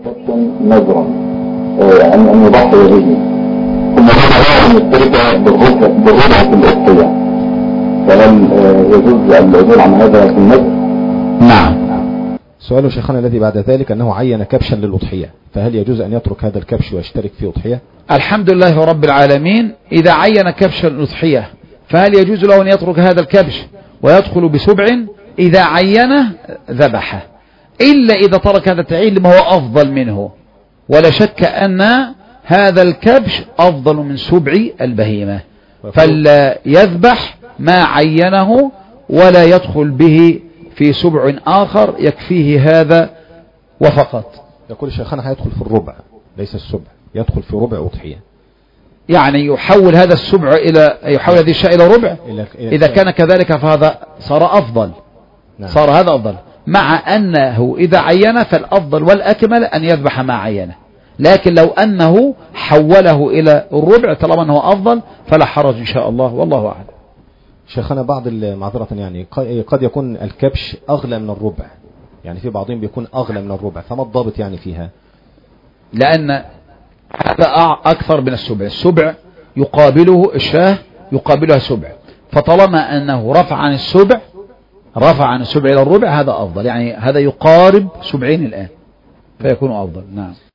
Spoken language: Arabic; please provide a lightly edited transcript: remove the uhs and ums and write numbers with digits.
نذرا أن يضحي به ثم هذا أن يشترك بالربع في الأضحية، فهل يجوز العدول عن هذا في النذر؟ نعم. سؤال شيخنا الذي بعد ذلك أنه عين كبشا للأضحية، فهل يجوز أن يترك هذا الكبش ويشترك في أضحية؟ الحمد لله رب العالمين. إذا عين كبشا للأضحية فهل يجوز له أن يترك هذا الكبش ويدخل بسبع؟ إذا عينه ذبحه، إلا إذا ترك هذا التعيين لما هو أفضل منه، ولا شك أن هذا الكبش أفضل من سبع البهيمة، فلا يذبح ما عينه ولا يدخل به في سبع آخر يكفيه هذا وفقط. يقول شيخنا هيدخل في الربع ليس السبع، يدخل في ربع أضحية، يعني يحول هذا السبع يحول هذه الشاء إلى ربع. إذا كان كذلك فهذا صار أفضل. نعم. صار هذا أفضل، مع أنه إذا عين فالأفضل والأكمل أن يذبح ما عينه، لكن لو أنه حوله إلى الربع طالما أنه أفضل فلا حرج إن شاء الله، والله أعلم. شيخنا بعض معذرة يعني قد يكون الكبش أغلى من الربع، يعني في بعضهم بيكون أغلى من الربع، فما الضابط يعني فيها؟ لأن هذا أكثر من السبع، السبع يقابله الشاه يقابلها سبع، فطالما أنه رفع عن السبع إلى الربع هذا أفضل، يعني هذا يقارب سبعين الآن فيكون أفضل. نعم.